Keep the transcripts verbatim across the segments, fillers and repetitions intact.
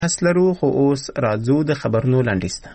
لرو خو اوس راځو د خبرونو لنډیز ته.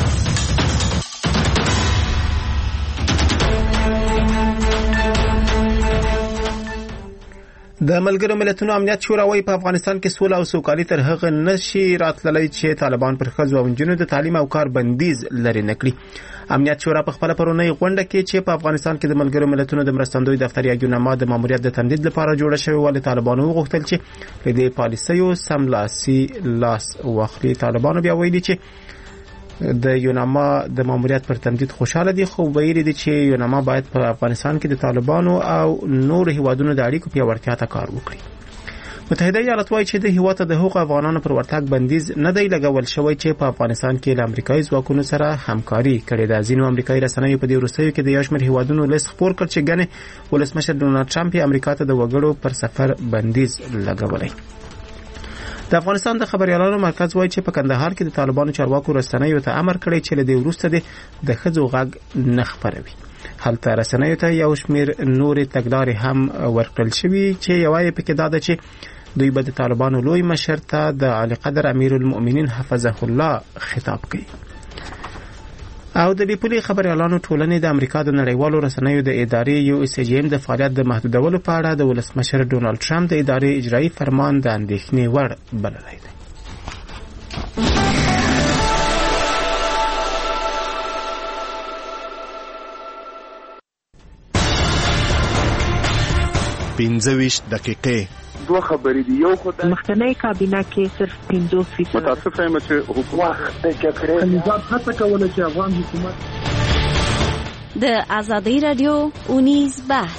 د ملګرو ملتونو امنیت شورا وايي په افغانستان کې سوله او سوکالي تر هغه نشي راتللی چې طالبان پر ښځو او نجونو د تعلیم او کار بندیز لري نکړي. امنیت شورا په خپل پرونی غونډه کې چې په افغانستان کې د ملګرو ملتونو د مرستندوی دفتر یا یوناما د ماموریت د تمدید لپاره جوړه شوې ول طالبانو وغوښتل چې د دې پالیسیو سملاسي لاس واخلي. طالبانو بیا ویلي چې د یوناما د ماموریت پر تمدید خوشاله دي، خو ویلي دي چې یوناما باید په افغانستان کې د طالبانو او نور هیوادونو د اړیکو پیاوړتیا ته کار وکړي. متحده ایالات وايي چې د هیواد د حقوق افغانانو پر ورتګ بندیز نه دی لګول شوی چې په افغانستان کې له امریکایي ځواکونو سره همکاري کړې ده. ځینو امریکایي رسنیو په دې وروستیو کې د یو شمېر هیوادونو لیست خپور کړ چې ګنې ولسمشر ډونالډ ټرمپ امریکا ته د وګړو پر سفر بندیز لګولی. د افغانستان د خبريالانو مرکز وايي چې په کندهار کې د طالبانو چارواکو رسنیو ته امر کړی چې له دې وروسته د ښځو غږ نه خپروي. هلته رسنیو ته یو شمېر نورې تګلارې هم ورکړل شوي چې یوه یې پکې دا ده چې دوی به د طالبانو لوی مشر ته د عالی قدر امیر المؤمنین حفظه الله خطاب کوي. او د بیپولي خبريالانو ټولنې د امریکا د نړیوالو رسنیو د ادارې یو اس جی ام د فعالیت د محدودولو په اړه د ولسمشر ډونالډ ټرمپ د ادارې اجرایي فرمان د اندېښنې وړ بللی دی. پنځه ویشت دقیقې دوه خبرې دي. یو خدای مخکنی کابینه کې صرف پنځوس فیصد متاسفه یم چې حکومت د جګړې نظام هڅه کوله چې افغان حکومت د آزادۍ رادیو اونیز بحث.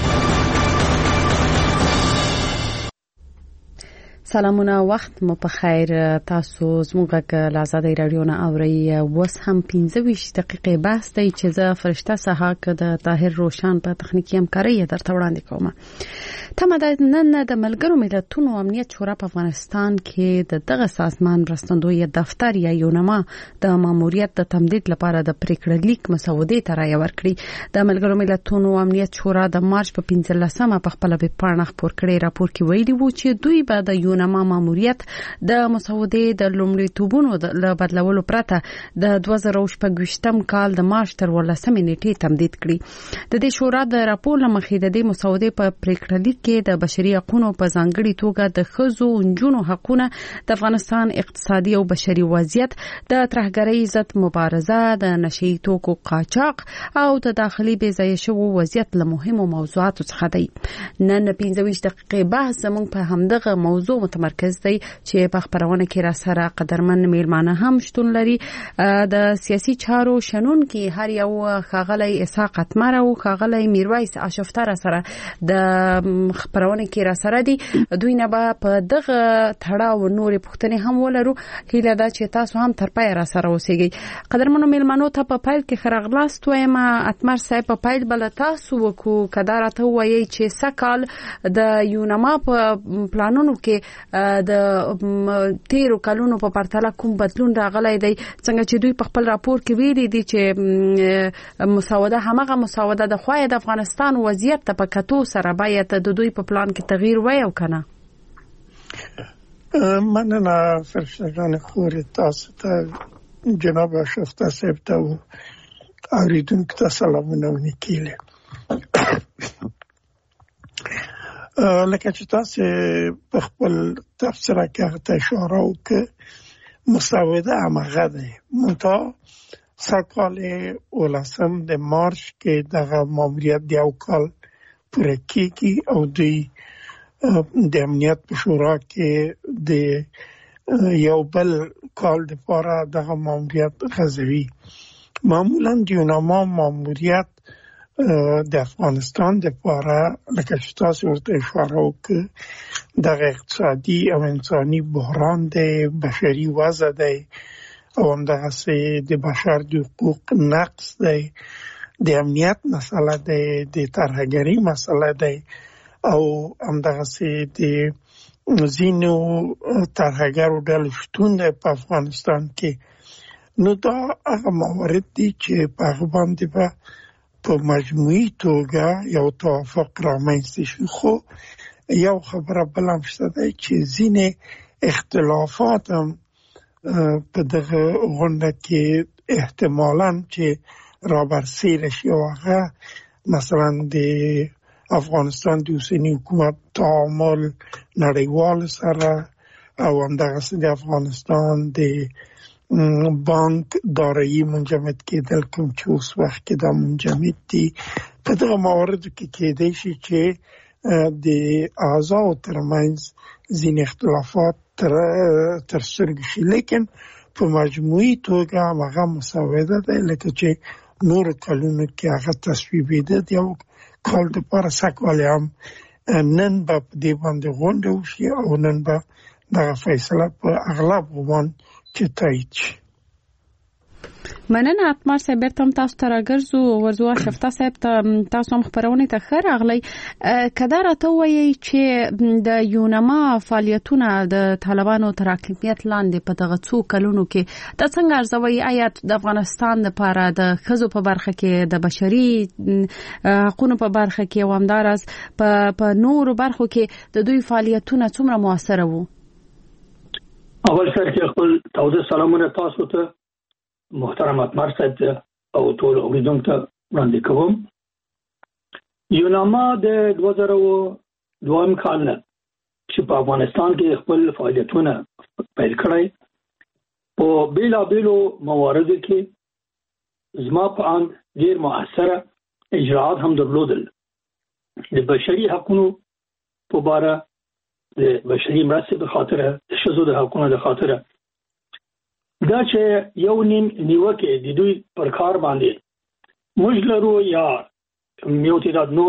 سلامونه، وخت مو په خیر. تاسو زموږ له آزادۍ رادیو نه اورئ. اوس هم پنځه ویشت دقیقې بحث دی چې زه فرشته سحاق د طاهر روشان په تخنیکي همکارۍ درته وړاندې کوم. تمه ده نن د ملګرو ملتونو امنیت شورا په افغانستان کې د دغه سازمان مرستندوی دفتر یا یوناما د ماموریت د تمدید لپاره د پریکړه لیک مسودې ته رایه ورکړي. د ملګرو ملتونو امنیت شورا د مارچ په پنځلسمه په خپل ویب پاڼه خپور کړی راپور کې ویلي وو چې دوی به د یوناما ماموریت د مسودې د لومړیتوبونو له بدلولو پرته د دوه زره شپږویشتم کال د مارچ تر ولسمې نیټې تمدید کړي. د دې شورا د راپور له مخې د دې مسودې په پریکړه لیک کې د بشري حقوقو په ځانګړي توګه د ښځو او نجونو حقونه، د افغانستان اقتصادي او بشري وضعیت، د ترهګرۍ ضد مبارزه، د نشي توکو قاچاق او د داخلي بې ځایه شوو وضعیت له مهمو موضوعاتو څخه دی. نن پنځه ویشت دقیقې بحث زموږ په همدغه موضوع متمرکز دی چې په خبرونه کې را سره قدرمن میلمانه هم شتون لري. د سیاسي چارو شنون کې هر یو ښاغلی اسحاق اتمر او ښاغلی میرویس اشفتر سره د خبرونه کې را سره دي. دوی نه به په دغه تړاو نورې پوښتنې هم ولرو. هیله ده چې تاسو هم تر پای را سره اوسئ. قدرمنو میلمانو ته په پیل کې خراغلاست وایم. اتمر صاحب په پیل بل تاسو وکړو کدا راته وایي چې سکال د یوناما په پلانونو کې د تیرو کلونو په پرتله کوم بدلون راغلی دی، څنګه چې دوی په خپل راپور کې ویلي دي چې مساوده همغه مساوده د خوای د افغانستان وضعیت ته په کتو سره باید د دوی په پلان کې تغییر وای او کنه. مننه فرشتگان خور تاسو ته جناب اشفته صاحب ته اوریدونکو ته سلامونه ونیکیله. لکه چې تاسو په خپل تفسیر کې هغه اشاره وکړه مساوده همغه ده. منتها سکال ولسم د مارچ کې دغه ماموریت د یو کال پوره کېږي او دوی د امنیت په شورا کې د یو بل کال لپاره دغه ماموریت غځوي. معمولا د یوناما ماموریت د افغانستان لپاره لکه چې تاسو ورته اشاره وکړه دغه اقتصادي او انساني بحران دی، بشري وضع دی او همدغسې د بشر د حقوق نقص دی، د امنیت مسله دی، د ترهګرۍ مسله دی او همدغسې د ځینو ترهګرو ډلو شتون دی په افغانستان کې. نو دا هغه موارد دي چې په هغه باندې به په مجموعي توګه یو توافق رامنځته شي. خو یو خبره بل هم شته دی چې ځینې اختلافات هم په دغه غونډه کې احتمالاً چې را برسېره شي او هغه مثلا د افغانستان د اوسني حکومت تعامل نړیوال سره او همدغسې د افغانستان د بانک دارایی منجمد کېدل کوم چې اوس وخت کې دا منجمد دي په دغه مواردو کې کېدای شي چې د اعضاو ترمنځ ځینې اختلافات تر تر سترګو شي، لیکن په مجموعي توګه هغه مسوده ده لکه چې نور کلونو کې هغه تصویبېده. د یو کال دپاره سږکال هم نن به په دې باندې غونډه وشي او نن به دغه فیصله په اغلب ګمان چې تایید شي. مننه اتمر صاحب، بیرته هم تاسو ته راګرځو. ورځو شفته صاحب ته تاسو هم خبرونه ته ښه راغلی. کدا راته وایي چې د یونما فعالیتونه د طالبانو تر حاکمیت لاندې په دغه څو کلونو کې د څنګه ارزوي آیا د افغانستان لپاره د ښځو په برخه کې د بشري حقوقو په برخه کې او همدارس په په نورو برخو کې د دوی فعالیتونه څومره موثره وو؟ اول سر کې خپل تاسو سلامونه تاسو ته محترم اتمر صاحب او ټول اوریدونکو ته وړاندې کوم. یوناما د دوه زره دوه کال نه چې په افغانستان کې خپل فعالیتونه پیل کړی، په بیلابیلو مواردو کې زما په اند ډېر مؤثره اجراءات هم درلودل. د بشري حقوقو په اړه، د بشري مرستې په خاطر، د ښځو د حقوقو د خاطر، دا چې یو نیم نیوکه د دوی پر کار باندې موږ لرو یا یو تعداد نور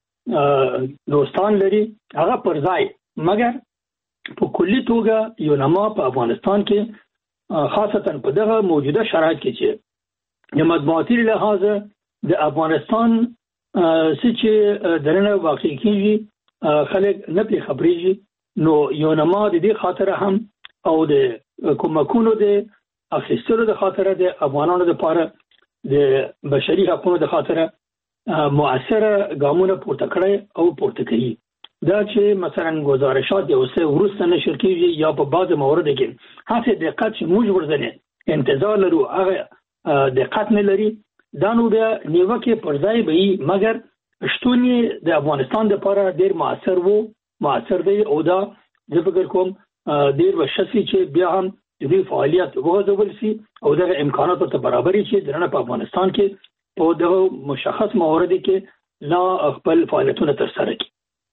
دوستان لري هغه پر ځای، مګر په کلي توګه یونما په افغانستان کې خاصتا په دغه موجوده شرایط کې چې د مطبوعاتي لحاظ د افغانستان چې درنه واقع کیږي خلک نه پرې خبرېږي، نو یونما د دې خاطر هم او د کومکونو د اخیستلو د خاطر د افغانانو لپاره د بشري حقوقو د خاطر مؤثره ګامونه پورته کړي او پورته کوي. دا چې مثلا گزارشات یو څه ورسته نشر کیږي یا په بعض موارد کې هڅه دقت چې موږ ورزنه انتظار لرو هغه دقت نه لري، دا نو بیا نیوکه پر ځای به وي، مګر شتون د افغانستان لپاره ډیر مؤثر وو مؤثر دی او دا زه فکر کوم ډیر وشسي چې بیا هم د فعالیت وغځول شي او دغه امکانات ته برابري شي درنه په افغانستان کې په دغه مشخص موارد کې لا خپل فعالیتونه ترسره کړي.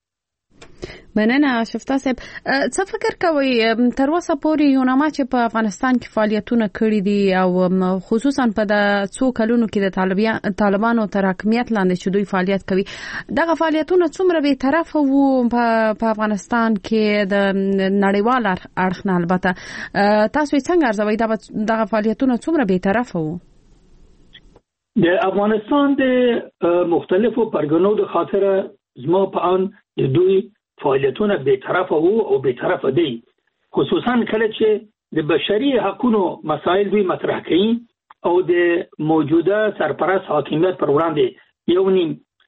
مننه شفته صاحب. څه فکر کوي تر اوسه پورې یونما چې په افغانستان کې فعالیتونه کړي دي او خصوصا په د څو کلونو کې د طالبانو تر حاکمیت لاندې چې دوی فعالیت کوي، دغه فعالیتونه څومره به طرفه وو په افغانستان کې د نړیوال اړخ نه؟ البته تاسو څنګه ارزوئ دغه فعالیتونه څومره به طرفه وو؟ د افغانستان د مختلفو پرګنو د خاطر زما په ان د دوی فعالیتونه به طرفه وو او به طرفه دي، خصوصا کله چې د بشري حقوقو مسائل دوی مطرح کوي او د موجوده سرپرست حاکمیت پر وړاندې یو نیم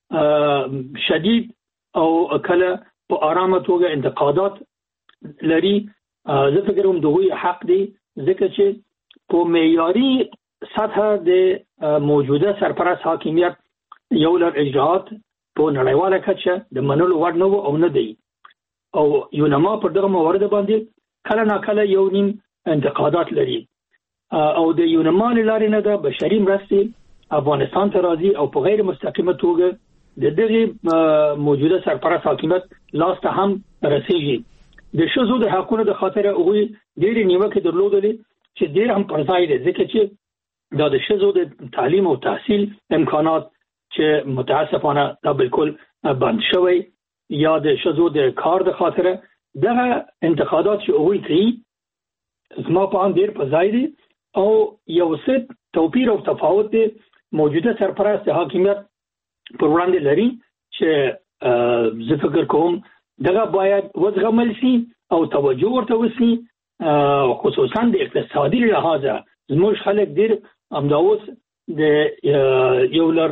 شدید او کله په آرامه توګه انتقادات لري. زه فکر کوم دوی حق دي، ځکه چې په معیاري سطح د موجوده سرپرست حاکمیت یو لړ اجراءات په نړیواله کچه د منلو وړ نه او نه دی، او یونما پر دغه موارد باندې کله نا کله یو نیم انتقادات لري او د یونما لارې نه د بشري مرستې افغانستان ته راځي او په غیر مستقیمه توګه د دغه موجوده سرپرست حاکمیت لاس ته هم رسیږي. د ښځو د حقوقو د خاطر هغوی ډېرې نیوکې درلودلې چې ډېر هم پر ځای دي، ځکه چې دا د ښځو د تعلیم او تحصیل امکانات چې متاسفانه دا بالکل بند شوی یا د ښځو د کار د خاطر دغه انتقادات چې هغوی کوي زما په اند ډېر په ځای دي او یو څه توپیر او تفاوت دی موجوده سرپرست حاکمیت پر وړاندې لري چې زه فکر کوم دغه باید وزغمل شي او توجه ورته وشي، خصوصا د اقتصادي لحاظه زموږ خلک ډېر همدا اوس د یو لړ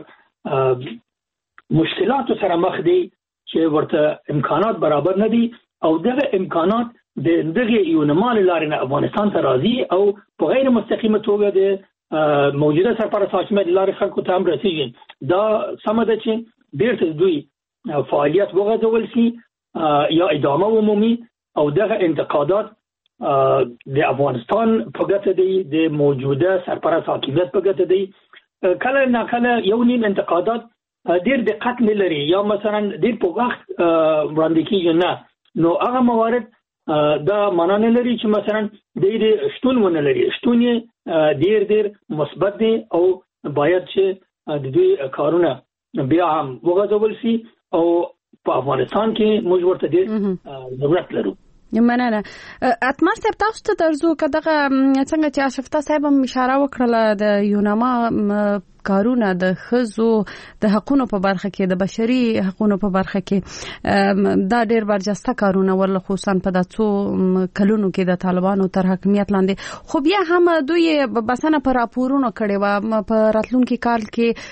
مشکلاتو سره مخ دي چې ورته امکانات برابر نه دي او دغه امکانات د دغه یونمال لارې افغانستان ته راځي او په غیر مستقیمه توګه د موجوده سرپرست حاکمیت لارې خلکو ته هم رسیږي دا سم ده چې بیرته دوی فعالیت وغځول شي یا ادامه ومومي او دغه انتقادات د افغانستان په ګټه دی د موجوده سرپرست حاکمیت په ګټه دی. کله نه کله یو نیم انتقادات ډیر دقت نه لري یا مثلا ډیر په وخت وړاندې کیږي نه نو هغه موارد دا معنا نه لري چې مثلا د دې شتون ونه لري شتون ډیر ډیر مثبت دی او باید چې د دې کارونه بیا هم وغځول شي او په افغانستان کې موږ ورته ډیر ضرورت لرو. مننه. اتمر صاحب تاسو ته درځو کداغه څنګه چې اشرفتا صاحب هم اشاره وکړه د یوناما کارونه د خزو د حقوقو په برخه کې د بشري حقوقو په برخه کې دا ډېر برجسته کارونه ول خصوصا په داتو کلونو کې د طالبانو تر حکومت لاندې خو بیا هم دوی بسنه پر راپورونو کړي و په راتلونکي کال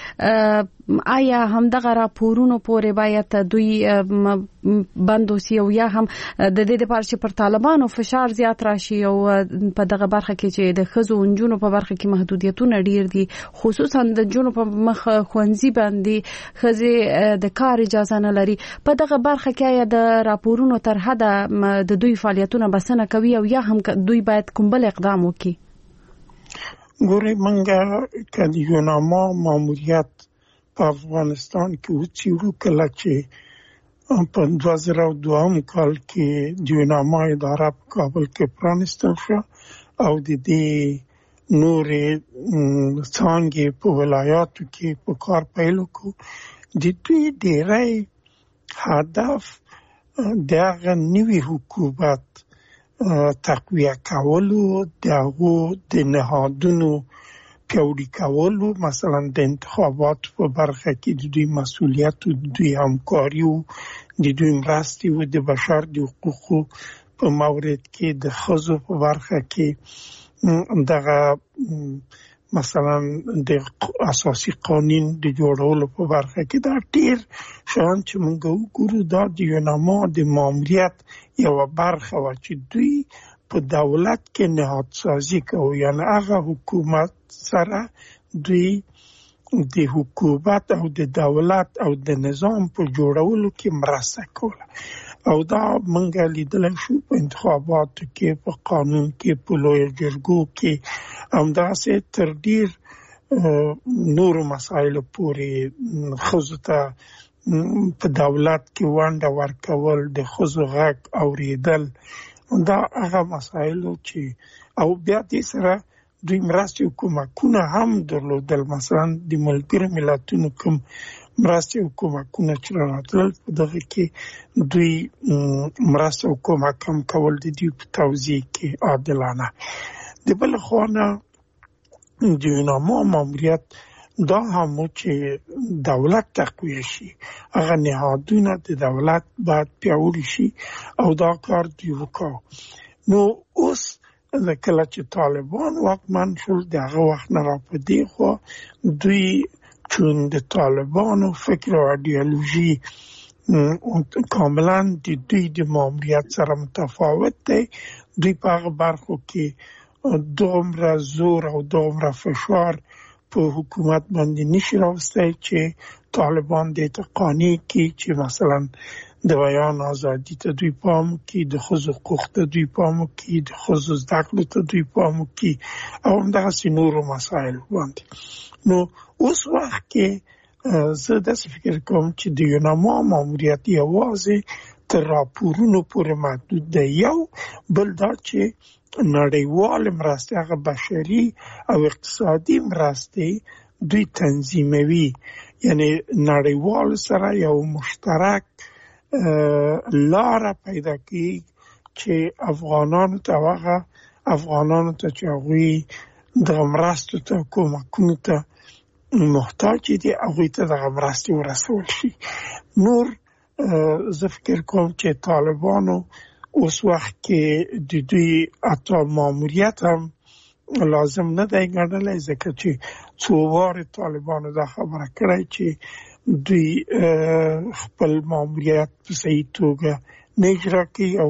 کې آیا هم دغه راپورونو پورې باید دوی بندوسی او یا هم د دې لپاره چې پر طالبانو فشار زیات راشي او په دغه برخه کې چې د خزو انجونو په برخه کې محدودیتونه ډیر دي خصوصا د جنونو په مخ خوانزي باندې خزه د کار اجازه نه لري په دغه برخه کې یا د راپورونو تر حده د دوی فعالیتونه بسنه کوي او یا هم دوی باید کوم بل اقدام وکړي. ګوري منګه کله یوناما ماموریت په افغانستان کې و چې کله چې په دوه زره او دوه کال کې د یوناما اداره په کابل کې پرانستل شو او د دې نورې څانګې په ولایاتو کې په کار پیل وکړو د دوی ډېری هدف د هغه نوي حکومت تقویه کولو د هغو د نهادونو پیاوړي کولو مثلا د انتخاباتو په برخه کې د دوی مسؤلیت او د دوی همکاري او د دوی مرستې او د بشر د حقوقو په مورد کې د ښځو په برخه کې دغه مثلا د اساسي قانون د جوړولو په برخه کې دا ډیر شان چې موږ وګورو دا د یوناما د ماموریت یو برخه و چې دوی په دولت کې نهادسازي کوي یعنی هغه حکومت سره دوی د حکومت او د دولت او د نظام په جوړولو کې مرسته کوي او دا منګه لیدل شو په انتخاباتو کې په قانون کې په لوی جرګو کې همداسې تر ډیر نور مسایل پورې خزته په دولت کې ونډه ورکول د خزو غږ اوریدل دا هغه مسایل چې او بیا دې سره دوی مرستې حکومتونه هم درلودل مثلا د ملګرو ملتونو کوم مرستې حکومتونه چې راتلل په دغه کې دوی مرستې حکومت هم کول د دوی په توزیع کې عادلانه د بل خوا نه د یوناما ماموریت دا هم چې دولت تقویه شي هغه نهادونه د دولت باید پیاوړي شي او دا کار دوی وکړي نو اوس کله چې طالبان واکمن شول د هغه وخت نه را په دې خوا دوی چون د طالبانو فکر او ایدئولوژي کاملا د دوی د ماموریت سره متفاوت دی دوی په هغه برخو کې دومره زور او دومره فشار په حکومت باندې نشي راوستی چې طالبان دې ته قانع کړي چې مثلا د بیان ازادي ته دوی پام کوي د ښځو حقوق ته دوی پام کوي د ښځو زده کړو ته دوی پام کوي او همدغسې نورو مسایل باندې نو اوس وخت کې زه داسې فکر کوم چې د یوناما ماموریت یوازې تر راپورونو پورې محدود دی یو بل دا چې نړیوال مرستې هغه بشري او اقتصادي مرستې دوی تنظیموي یعنی نړیوال سره یو مشترک لاره پیدا کړي چې افغانانو ته هغه افغانانو ته چې هغوی د مرستو ته کومکونو ته محتاج دي هغوی ته دغه مرستې ورسول شي نور زه فکر کوم چې طالبانو اوس وخت کې د دوی حتی ماموریت هم لازم نه دی ګڼلی ځکه چې څو وارې طالبانو دا خبره کړې چې دوی خپل ماموریت په صحیح توګه نه اجرا کوي او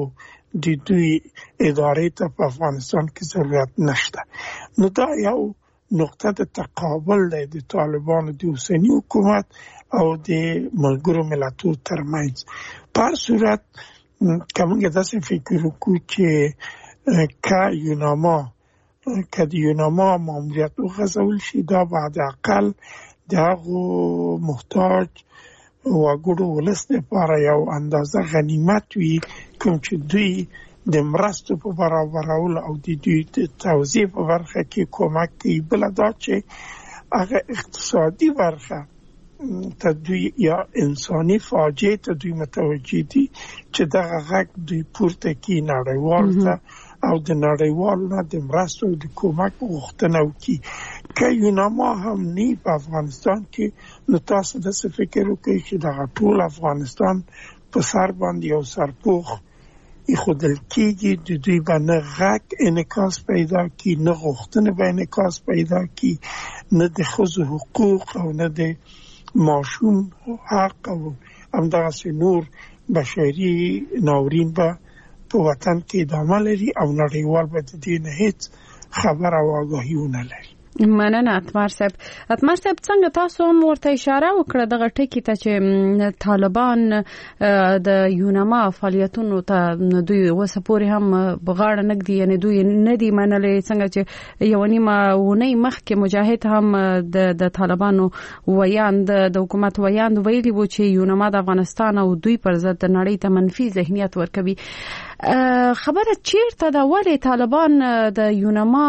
د دوی ادارې ته په افغانستان کې ضرورت نشته. نو دا یو نقطه د تقابل دی د طالبانو د اوسني حکومت او د ملګرو ملتونو ترمنځ. په هر صورت که موږ داسې فکر وکړو چې که یوناما که د یوناما ماموریت وغځول شي، دا بعد اقل د هغو محتاج وګړو ولس لپاره یو اندازه غنیمت وي، کوم چې دوی د مرستو په برابرولو او د دوی د توزیع په برخه کې کمک کوي. بله دا چې هغه اقتصادي برخه ته دوی یا انساني فاجعه ته دوی متوجه دي چې دغه غږ دوی پورته کړي نړیوال ته او د نړیوالو نه د مرستو او د کمک غوښتنه وکړي. که یوناما هم نه په افغانستان کې، نو تاسو داسې فکر وکړئ چې دغه ټول افغانستان په سر باندې یو سرپوښ ایښودل کېږي، د دوی به نه غږ انعکاس پیدا کړي، نه غوښتنې به انعکاس پیدا کړي، نه د ښځو حقوق او نه د ماشوم حق او همدغسې نور بشري ناورین به په وطن کې ادامه لري او نړیوال به د دې نه هیڅ خبر او آگاهي ونه لري. مننه اتمر صاحب. اتمر صاحب څنګه تاسو هم ورته اشاره وکړه دغه ټکی ته چې طالبان د یوناما فعالیتونو ته دوی اوس پورې هم بغاړه نګدي، یعنی دوی نه دي منلې، څنګه چې یو نیمه ونی مخکې مجاهد هم د د طالبانو ویاند د حکومت ویاند ویلي وو چې یوناما د افغانستان او دوی پر ضد د نړۍ ته منفي ذهنیت ورکوي. خبره چیرته دا ولې طالبان د یوناما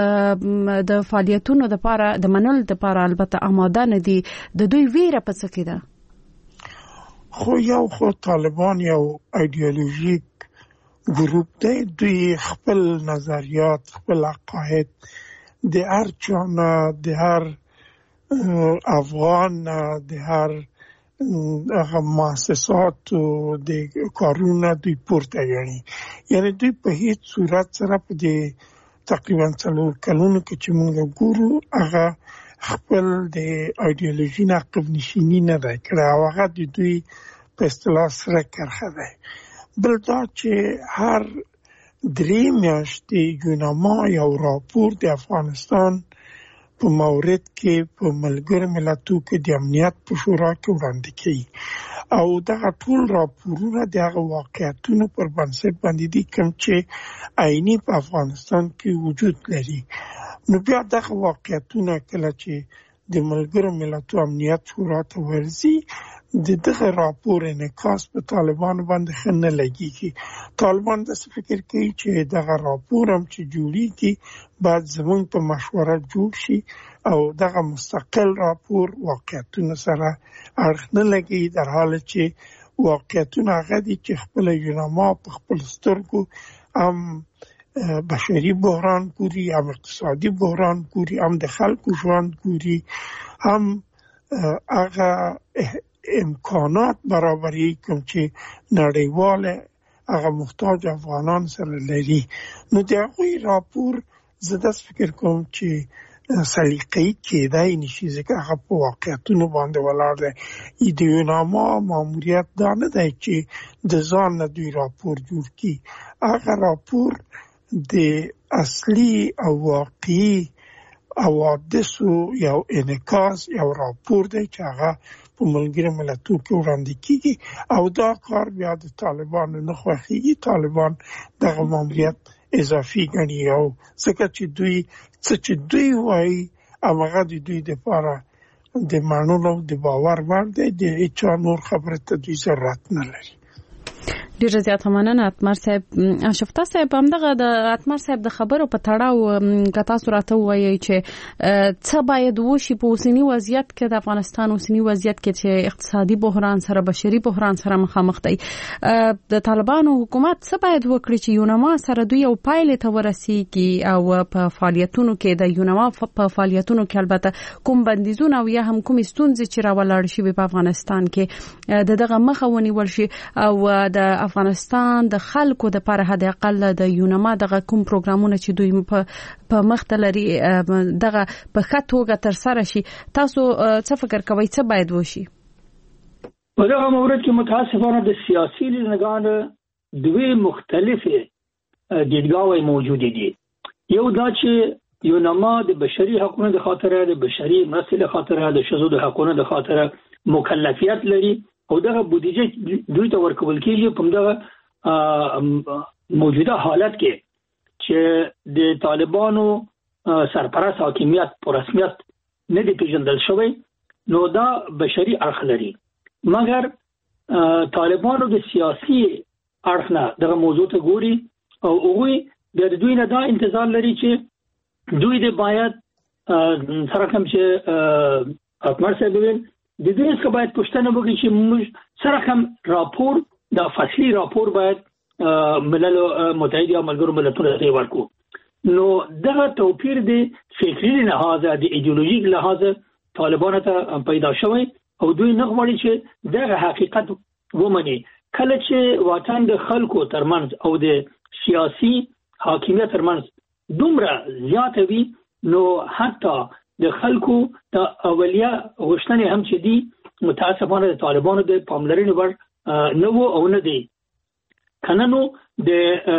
د فعالیتونو د لپاره د منل د لپاره البته آماده نه دي؟ د دوی ویره په څه کې ده؟ خو یو خو طالبان یو ایدئولوژیک ګروپ دی، دوی خپل نظریات خپل عقاید د هر چا نه د هر افغان نه د هر هغه مؤسساتو د کارونه دوی پورته ګڼي. یعنی دوی په هیڅ صورت سره په دې تقریبا څلور کلونو کې چې موږ ګورو هغه خپل د ایدئولوژي نه عقب نشیني نه ده کړې او هغه د دوی په اصطلاح سره کرښه ده. بل دا چې هر درې میاشتې یوناما یو راپور د افغانستان په مورد کې په ملګرو ملتونو کې د امنیت په شورا کې وړاندې کوي او دغه ټول راپورونه د هغه واقعیتونو پر بنسټ باندې دي کوم چې عیني په افغانستان کې وجود لري. نو بیا دغه واقعیتونه کله چې د ملګرو ملتونو امنیت شورا ته ورځي، د دغه راپور انعکاس په طالبانو باندې ښه نه لګېږي. طالبان داسې فکر کوي چې دغه راپور هم چې جوړېږي باید زموږ په مشوره جوړ شي او دغه مستقل راپور واقعیتونو سره اړخ نه لګي، در حال چې واقعیتونه هغه دي چې خپله یوناما په خپل سترګو هم بشري بحران ګوري، هم اقتصادي بحران ګوري، هم د خلکو ژوند ګوري، هم هغه امکانات برابري کوم چې نړیواله هغه محتاج افغانان سره لري. نو د هغوی راپور زه داسې فکر کوم چې سلیقه‌ای کېدای نشي، ځکه هغه په واقعیتونو باندې ولاړ دی. د یوناما ماموریت دا نه دی چې د ځان نه دوی راپور جوړ کړي، هغه راپور د اصلي او واقعي حوادثو یو انعکاس یو راپور دی چې هغه په ملګرو ملتونو کې وړاندې کیږي او دا کار بیا د طالبانو نه خوښېږي. طالبان دغه ماموریت اضافي ګڼي او ځکه چې دوی څه چې دوی وایي هماغه د دوی دپاره د منلو د باور وړ دی، د هېچا نور خبرې ته دوی ضرورت نه لري. ډیر زیات مننه اتمر صاحب. شفتا صاحب همدغه د اتمر صاحب د خبرو په تړاو که تاسو راته ووایئ چې څه باید وشي په اوسني وضعیت کې د افغانستان اوسني وضعیت کې چې اقتصادي بحران سره بشري بحران سره مخامخ دی، د طالبانو حکومت څه باید وکړي چې یوناما سره دوی یو پایلې ته ورسیږي او په فعالیتونو کې د یوناما په فعالیتونو کې البته کوم بندیزونه او یا هم کوم ستونزې چې راولاړ شي په افغانستان کې د دغه مخه ونیول شي او د افغانستان د خلکو د لپاره حد اقل د یوناما دغه کوم پروګرامونه چې دوی په په مخ ته لري دغه په ښه توګه ترسره شي. تاسو څه فکر کوئ څه باید وشي؟ په دغه مورد کې متاسفانه د سیاسي لیدنګانو دوی مختلفه دیدگاه‌های موجود دي. یو دا چې یونما د بشري حقوقو د خاطر د بشري مرستې د خاطر د شذو د حقوقو د خاطر مکلفیت لري او دغه بودیجه دوی ته ورکول کیږي په دغه موجوده حالت کې چې د طالبانو سرپرست حاکمیت په رسمیت نه دی پیژندل شوی نو دا بشري اړخ لري مګر طالبانو د سیاسي اړخ نه دغه موضوع ته ګوري او هغوی د دوی نه دا انتظار لري چې دوی د باید سره کوم چې اکمر صاحب ویل د دوی څخه باید پوښتنه وکړي چې موږ سره کوم راپور دا فصلي راپور باید ملل متحد یا ملګرو ملتونو ته ورکو نو دغه توپیر د فکري لحاظ د ایدئولوژیک لحاظ طالبانو ته پیدا شوی او دوی نه غواړي چې دغه حقیقت ومني کله چې واټن د خلکو ترمنځ او د سیاسي حاکمیت ترمنځ دومره زیات وي نو حتی د خلکو د اولیه غوښتنې هم چې دي متاسفانه د طالبانو د پاملرنې ور نه وو او نه دي کنه نو د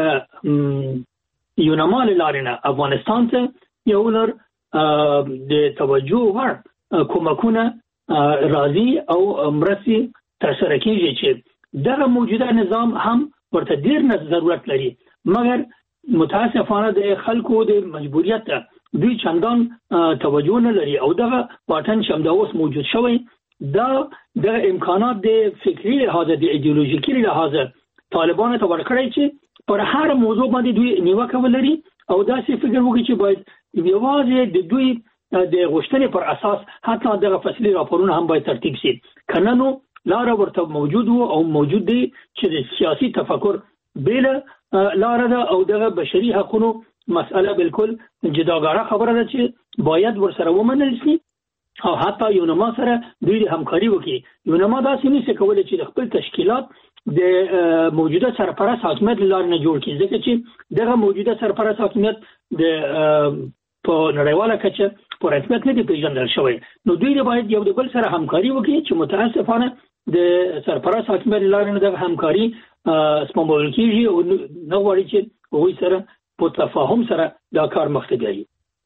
یونما لارې نه افغانستان ته یو لر د توجه ور کومکونه راځي او مرسي ترسره کیږي چې دغه موجوده نظام هم ورته ډیر نه ضرورت لري مګر متاسفانه د خلکو د مجبوریت دوی چندان توجه نه لري او دغه واټن چې همدا اوس موجود شوی دا د امکانات د فکری لحاظ د ایدئولوژیکي لحاظ طالبانو ته ورکړی چې پر هر موضوع باندې دوی نیوکه ولري او داسې فکر وکړي چې باید یوازې د دوی د غوښتنې پر اساس حتی دغه فصلي راپورونه هم باید ترتیب شي کنه نو لاره ورته موجود وو او موجود دی چې د سیاسي تفکر بل لاره ده او دغه بشري حقوقو مسأله بالکل جداګانه خبره ده چې باید ورسره ومنل شي او حتی یونما سره دوی همکاري وکړي یونما داسې نشي کولای چې خپل تشکیلات د موجوده سرپرست حاکمیت لاره نه جوړ کړي ځکه چې دغه موجوده سرپرست حاکمیت د په نړیواله کچه په رسمیت نه دی پیژندل شوی نو دوی باید یو د بل سره همکاري وکړي چې متاسفانه د سرپرست حاکمیت لاره نه د همکاري سپمول کیږي او نه غواړي چې وګړي سره په تفاهم سره دا کار مخته بیایي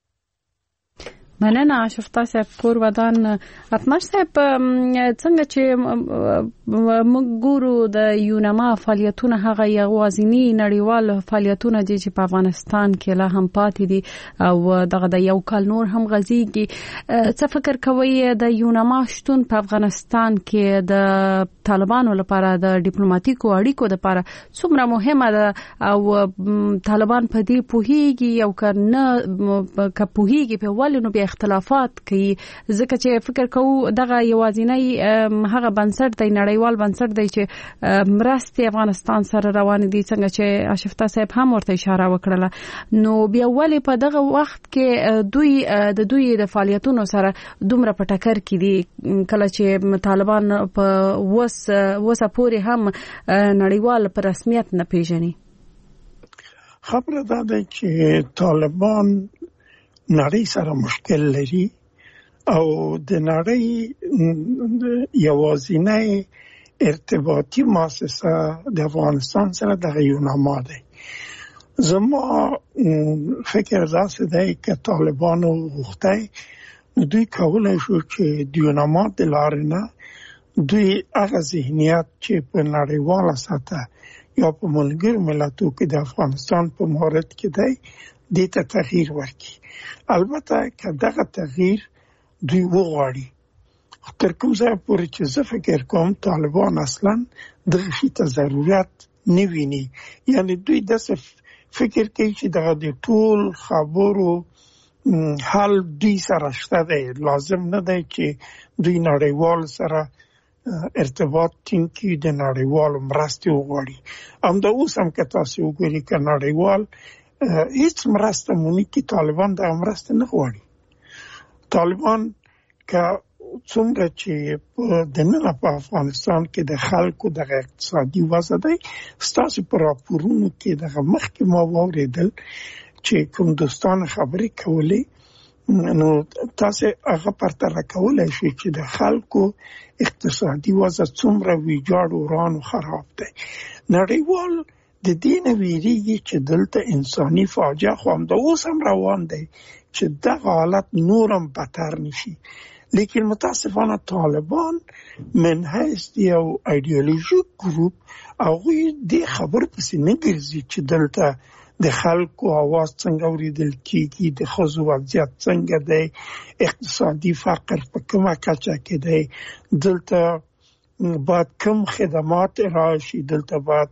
مننه شفتا صاحب کور ودان اتمر صاحب څنګه چې موږ ګورو د یونما فعالیتونه هغه یوازینی نړیوال فعالیتونه دي چې په افغانستان کې لا هم پاتې دي او دغه د یو کال نور هم غزيږي څه فکر کوي د یونما شتون په افغانستان کې د طالبانو لپاره د ډیپلوماټیکو اړیکو لپاره څومره مهمه ده او طالبان په دې پوهیږي او کنه که پوهیږي په ولونو به اختلافات کوي ځکه چې فکر کوو دغه یوازینی هغه بنسټ دی نړیوال بنسټ دی چې مرستې افغانستان سره روان دي څنګه چې اشفتا صاحب هم ورته اشاره وکړه نو بیا ولې په دغه وخت کې دوی د دوی د فعالیتونو سره دومره په ټکر کې دي کله چې طالبان په وس وسه پورې هم نړیوال په رسمیت نه پیژني خبره ده چې طالبان نړۍ سره مشکل لري او د نړۍ یوازینی ارتباطي مؤسسه د افغانستان سره د یونما ده زما فکر داسې دی چې طالبانو غوښتي دوی کولای شو چې د یونما د لارې نه دوی هغه ذهنیت چې په نړیواله سطح یا په ملګرو ملتونو کې د افغانستان په مورد کې دی دې ته تغییر ورکړي البته که دغه تغییر دوی وغواړي تر کوم ځای پورې چې زه فکر کوم طالبان اصلا دغه شي ته ضرورت نه ویني یعنی دوی داسې فکر کوي چې دغه د ټول خبرو حل دوی سره شته دی لازم نه دی چې دوی نړیوال سره ارتباط ټینګ کړي د نړیوالو مرستې وغواړي همدا اوس هم که تاسو وګورئ که نړیوال هیڅ مرسته مونږ کې طالبان د مرسته نه غواړي طالبان که څومره چې د نن په افغانستان کې د خلکو د اقتصادي وضع دی ستاسو پر راپورونو کې دغه مخکې ما واوریدل چې کوم دوستان خبرې کولې نو تاسو هغه پرتله کولای شئ چې د خلکو اقتصادي وضع څومره ویجاړ وران او خراب دی نړیوال د دې نه ویریږي چې دلته انساني فاجعه خو همدا اوس هم روان دی چې دغه حالت نورم بدتر نشي. لیکن متاسفانه طالبان من حیث یو ایدئولوژیک ګروپ هغوی دې خبر پسې نه ګرځي چې دلته د خلکو اواز څنګه اوریدل کیږي، د ښځو وضعیت څنګه دی، اقتصادي فقر په کومه کچه کې دی، دلته باید کوم خدمات راشي، دلته باید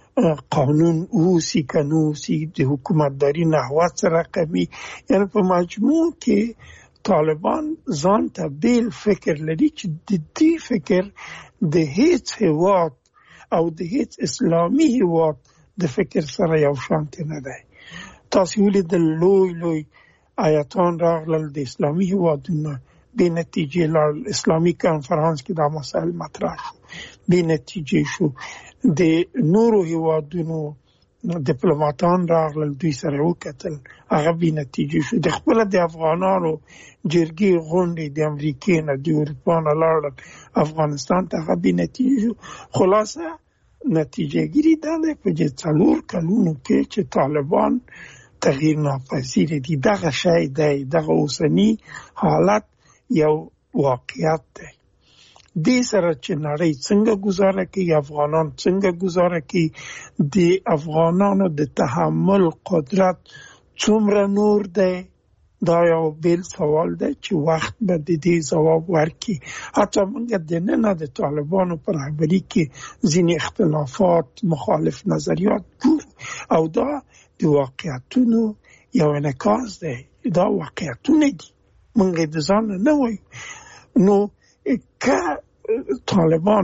قانون اوسي که نه اوسي، د حکومتداري نحوه څه رقمي. یعنې په مجموع کې طالبان ځان ته بیل فکر لري چې د دې فکر د هیڅ هیواد او د هیڅ اسلامي هیواد د فکر سره یو شانتي نه دی. تاسو ولیدل لوی لوی آیتان راغلل د اسلامي هیوادونو، بې نتیجې لاړ. اسلامي کنفرانس کې دا مسایل مطرح شو، بې نتیجې شو. د نورو هیوادونو ډیپلوماټان راغلل، دوی سره وکتل، هغه بې نتیجې شو. د خپله د افغانانو جرګې غونډې د امریکې نه د اروپا نه لاړل افغانستان ته، هغه بې نتیجې شو. خلاصه نتیجه گیری داده په دې څلور کلونو کې چې طالبان تغییر ناپذیر دي. دغه شی دی، دغه اوسنی حالت یو واقعیت دی. دې سره چې نړۍ څنګه گزاره کوي، افغانان څنګه گزاره کوي، د افغانانو د تحمل قدرت څومره نور دی، دا یو بیل سوال دی چې وخت به د دې ځواب ورکړي. حتی موږ د نن د طالبانو په رهبري کې ځینې اختلافات، مخالف نظریات ګورو، او دا د واقعیتونو یو انعکاس دی. دا واقعیتونه دي، موږ د ځان نه وایو. نو که طالبان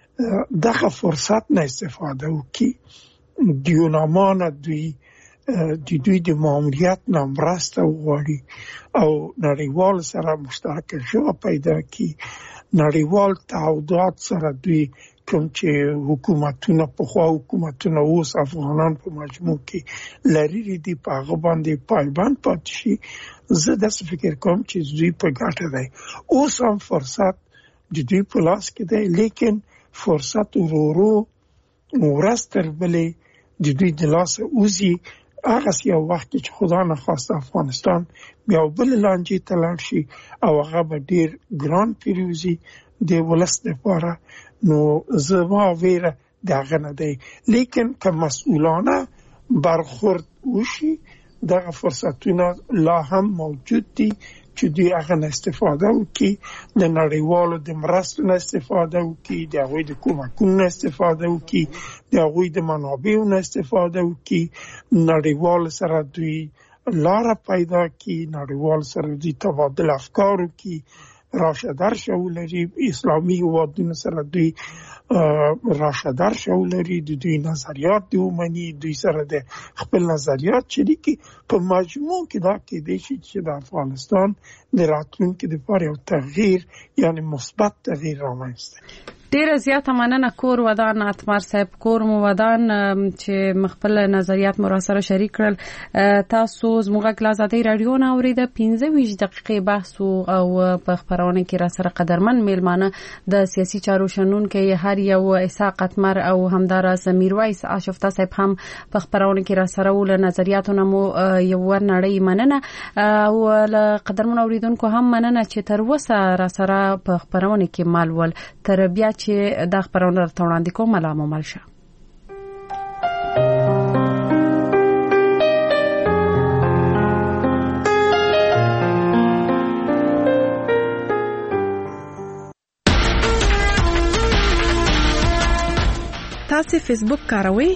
دغه فرصت نه استفاده وکړي، دیونامان دوی د دوی د ماموریت نه مرسته وغواړي او نړیوال سره مشترکه ژبه پیدا کړي، نړیوال تعهدات سره دوی کوم چې حکومتونه پخوا حکومتونه اوس افغانان په مجموع کې لري دي په هغه باندې پایبند پاتې شي، زه داسې فکر کوم چې دوی په ګټه دی. اوس هم فرصت د دوی په لاس کې دی، لیکن فرصت ورو ورو ورځ تر بلې د دوی د لاسه وځي. هغه یو وخت چې خدا نه خواسته افغانستان بیا بل لانجې ته لاړ شي او هغه به ډیر ګران پیروزي د ولس لپاره. نو زما ویره دغه نه دی، لیکن که مسئولانه برخورد وشي دغه فرصتونه لا هم موجود دي چې دوی هغه نه استفاده وکړي، د نړیوالو د مرستو نه استفاده وکړي، د هغوی د کومکونو نه استفاده وکړي، د هغوی د منابعو نه استفاده وکړي، نړیوال سره دوی لاره پیدا کړي، نړیوال سره دوی تبادل افکار وکړي، راشه درشه ولري، اسلامي هیوادونو سره دوی راشه درشه ولري، د دوی نظریات دی ومني، دوی سره د خپل نظریات شریکي. په مجموع کې دا کېدای شي چې د افغانستان د راتلونکي لپاره یو تغییر، یعنی مثبت تغییر رامنځته. ډیره زیاته مننه کور ودان اتمر صاحب، کور مو ودان چې مخبل نظریات مو را سره شریک کړل. تاسو زموږ آزادۍ رادیو نه اوریده پنځه ویشت دقیقې بحث او په خبرونه کې را سره قدرمن میلمانه د سیاسي چارو شنونکي هر یو اسحاق اتمر او همداراز میرویس آشفته صاحب هم په خبرونه کې را سره ول نظریاتونه مو یو ورنړی مننه او قدرمن اوریدونکو هم مننه چې تر وسه را سره په خبرونه کې مالول تر بیا چې د خبرونو راته وړاندې کوم ملامو ملشه. تاسو فیسبوک کاروئ؟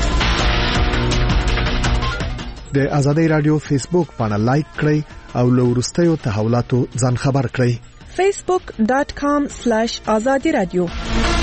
د آزادۍ رادیو فیسبوک باندې لایک کړئ او له وروستیو تحولاتو ځان خبر کړئ. facebook dot com slash azadi radio